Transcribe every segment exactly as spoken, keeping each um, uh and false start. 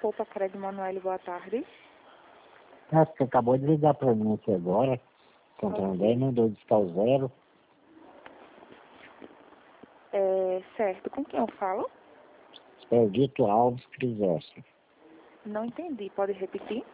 Poupa Crédito Manoel, boa tarde. Acho que acabou de ligar para mim aqui agora. Santander, mandou discar o zero. É, certo, com quem eu falo? Expedito Alves Crisóstomo. Não entendi, pode repetir?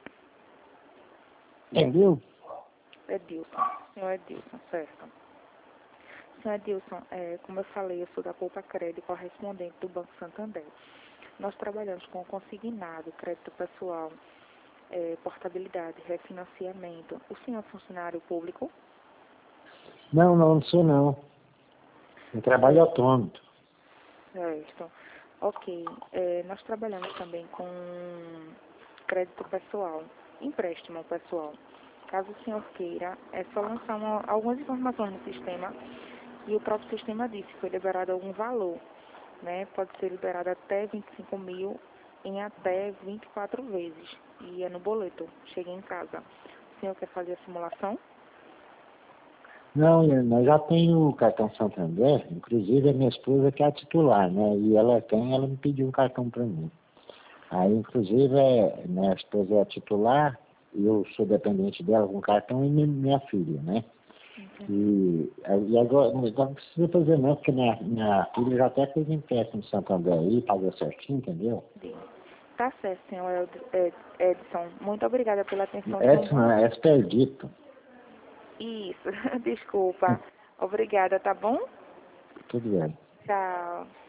Entendeu? Edilson, senhor Edilson, certo. Senhor Edilson, é, como eu falei, eu sou da Poupa Crédito, correspondente do Banco Santander. Nós trabalhamos com consignado, crédito pessoal, é, portabilidade, refinanciamento. O senhor é funcionário público? Não, não, não sou não. Eu trabalho autônomo. Certo. Ok. É, nós trabalhamos também com crédito pessoal, empréstimo pessoal. Caso o senhor queira, é só lançar uma, algumas informações no sistema e o próprio sistema diz se foi liberado algum valor, né? Pode ser liberado até vinte e cinco mil em até vinte e quatro vezes. E é no boleto, chega em casa. O senhor quer fazer a simulação? Não, eu já tenho o cartão Santander, inclusive a minha esposa que é a titular, né? E ela tem, ela me pediu um cartão para mim. Aí, inclusive, é, minha esposa é a titular, e eu sou dependente dela com cartão e minha, minha filha, né? E, e agora, agora não precisa fazer não, porque minha, minha filha já até fez empréstimo no Santander aí, pagou certinho, entendeu? Tá certo, senhor Ed- Edson. Muito obrigada pela atenção. Edson, é Expedito. Isso, desculpa. Obrigada, tá bom? Tudo bem. Tchau.